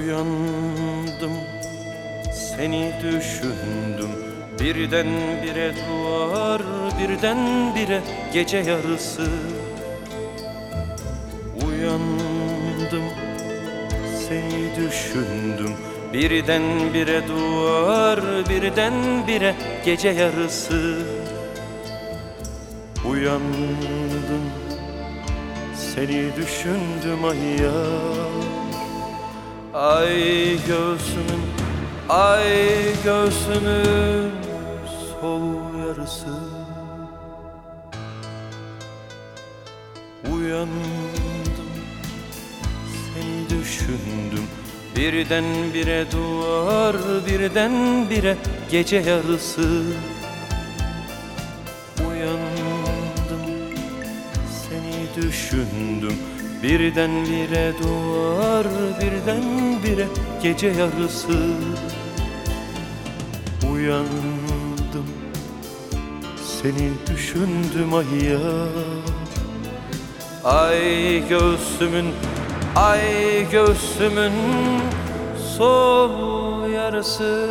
Uyandım, seni düşündüm. Birdenbire duvar, birdenbire gece yarısı. Uyandım, seni düşündüm. Birdenbire duvar, birdenbire gece yarısı. Uyandım, seni düşündüm ay yar. Ay göğsümün, ay göğsümün sol yarısı. Uyandım, seni düşündüm. Birdenbire duvar, birdenbire gece yarısı. Uyandım, seni düşündüm. Birdenbire duvar, birdenbire gece yarısı. Uyandım, seni düşündüm ay yar. Ay göğsümün, ay göğsümün sol yarısı.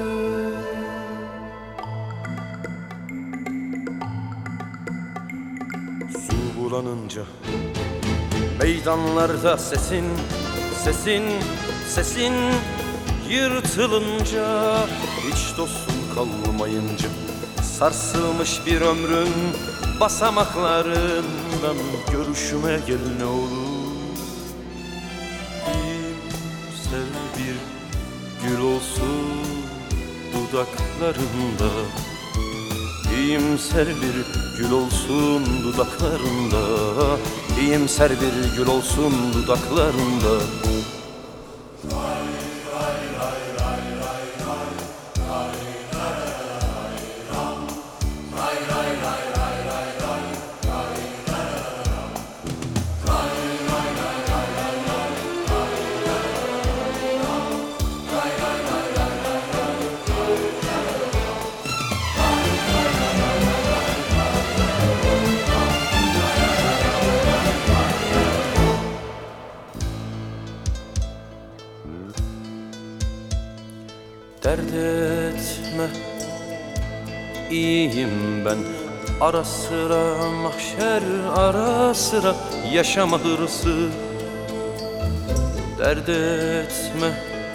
Su bulanınca meydanlarda sesin, sesin, sesin yırtılınca, hiç dostun kalmayınca, sarsılmış bir ömrün basamaklarından görüşüme gel ne olur. İyimser bir gül olsun dudaklarında, İyimser bir gül olsun dudaklarında, İyimser bir gül olsun dudaklarında. Dert etme, iyiyim ben. Ara sıra mahşer, ara sıra yaşama hırsı. Dert etme,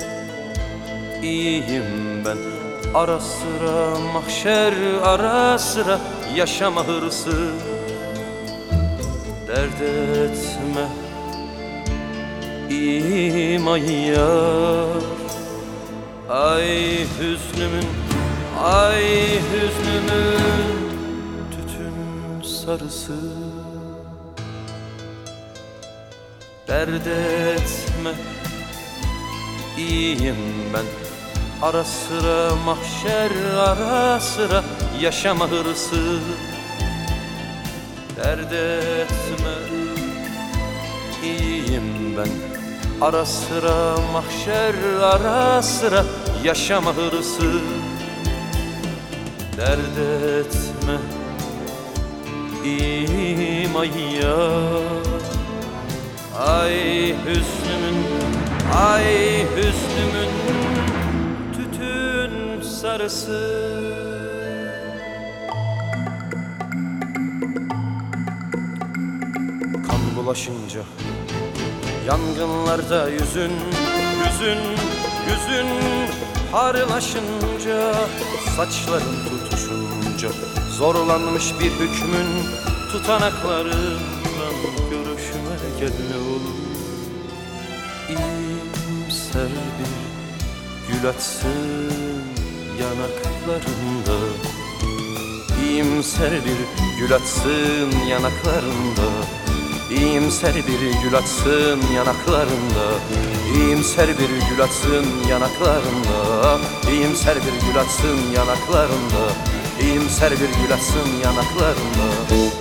iyiyim ben. Ara sıra mahşer, ara sıra yaşama hırsı. Dert etme, iyiyim ay yar. Ay hüznümün, ay hüznümün tütün sarısı. Dert etme, iyiyim ben. Ara sıra mahşer, ara sıra yaşama hırsı. Dert etme, iyiyim ben. Ara sıra mahşer, ara sıra yaşama hırsı. Dert etme, iyiyim ay yar. Ay hüznümün, ay hüznümün tütün sarısı. Kan bulaşınca yangınlarda yüzün, yüzün, yüzün harlaşınca, saçların tutuşunca, zorlanmış bir hükmün tutanaklarından görüşüme gel ne olur. İyimser bir gül açsın yanaklarında, İyimser bir gül açsın yanaklarında, İyimser bir gül açsın yanaklarında, İyimser bir gül açsın yanaklarında, İyimser bir gül açsın yanaklarında, İyimser bir gül açsın yanaklarında.